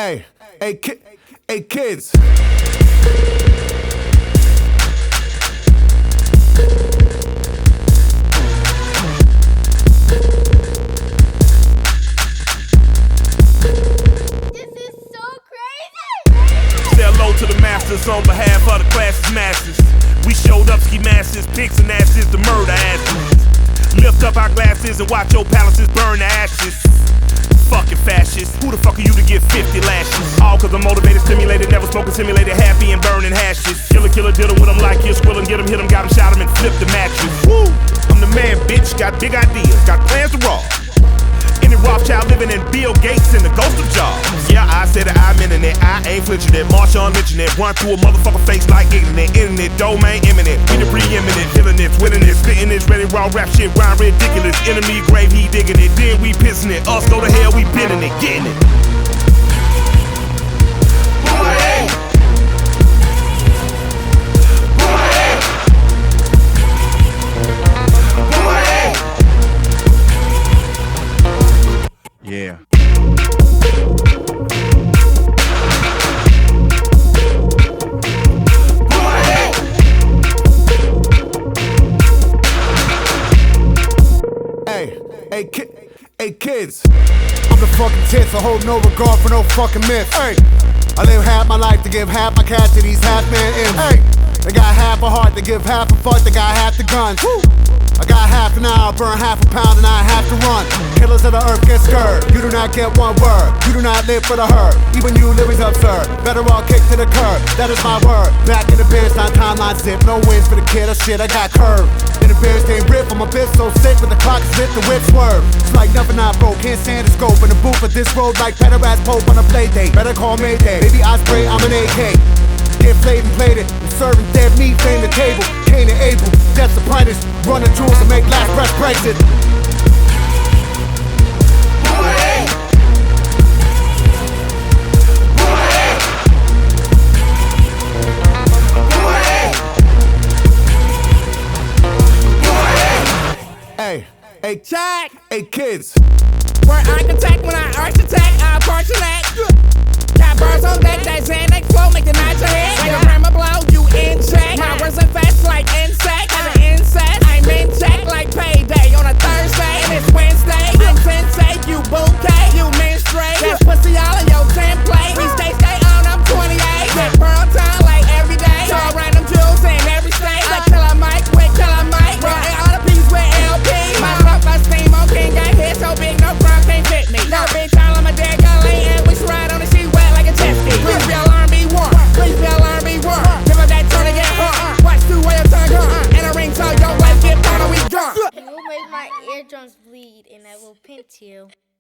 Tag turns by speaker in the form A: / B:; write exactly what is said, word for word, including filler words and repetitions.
A: Hey, hey, ki hey, kids.
B: Hello to the masters on behalf of the class's masses. We showed up ski masses, pigs and asses, the murder asses. Lift up our glasses and watch your palaces burn to ashes. Fucking fascists, who the fuck are you to get fifty lashes? All cause I'm motivated, stimulated, never smoking, simulated, happy and burning hashes. Killer, killer, diddle with them like you're squilling, get them, hit them, got them, shot them and flip the mattress. Woo! I'm the man, bitch, got big ideas, got plans to rob. Any Rothschild living in Bill Gates and the ghost of Jobs. Yeah, I said that I'm in it, I ain't flinching it. Marshawn lynching it, run through a motherfucker face like ignorant. Internet, domain imminent, we the preeminent. Feeling it, winning it, spitting it, ready raw rap shit, rhyme ridiculous. Enemy grave, he digging it, then we pissing it. Us go to hell, we bending it, getting it. Yeah.
A: Hey, hey, ki hey, kids. I'm the fucking tits, I hold no regard for no fucking myths. Hey, I live half my life to give half my cash to these half-man imps. Hey, they got half a heart to give half a fuck, they got half the guns. Woo! I got half an hour, burn half a pound, and I have to run. Killers of the earth get scared. You do not get one word. You do not live for the herd. Even you living's absurd. Better all kick to the curb. That is my word. Back in the bench, not timeline zip. No wins for the kid. Oh shit, I got curved. In the bench, game rip. I'm a bitch so sick, but the clock is lit, the whip swerve. It's like nothing I broke. Can't stand the scope in the booth of this road like better ass Pope on a play date. Better call Mayday. Baby, I spray. I'm an A K. Get flayed and played it. I'm serving dead meat, fame the table. Cain and Abel, death's apprentice. Running jewels to make last breath Brexit. Hey, hey, check, hey, kids.
C: We're architect when I architect, I portrait. Got birds on deck, that Xanax flow, make the night your head. Like a primer blow, you in check. My words infest like insect, as an insect. I'm in check like payday on a Thursday, and it's Wednesday. I'm sensei, you bouquet, you menstruate. That's pussy all in your template. We stay, stay on, I'm twenty-eight. Hit Pearl Town like every day. All random jewels in every state. Like Killer Mike with Killer Mike. Raw and all the peas with L P. My truck, my steam on King got hit so big, no crime can't fit me. No bitch, all on my dead gully, and we ride on the sheet wet like a jet ski. Please be alarm, be warned. Please be alarm, be warned. Give up that turn and get hurt. Watch two way your tongue hurt. And a ring so your life get down and we drunk.
D: You will make my eardrums bleed and I will pinch you.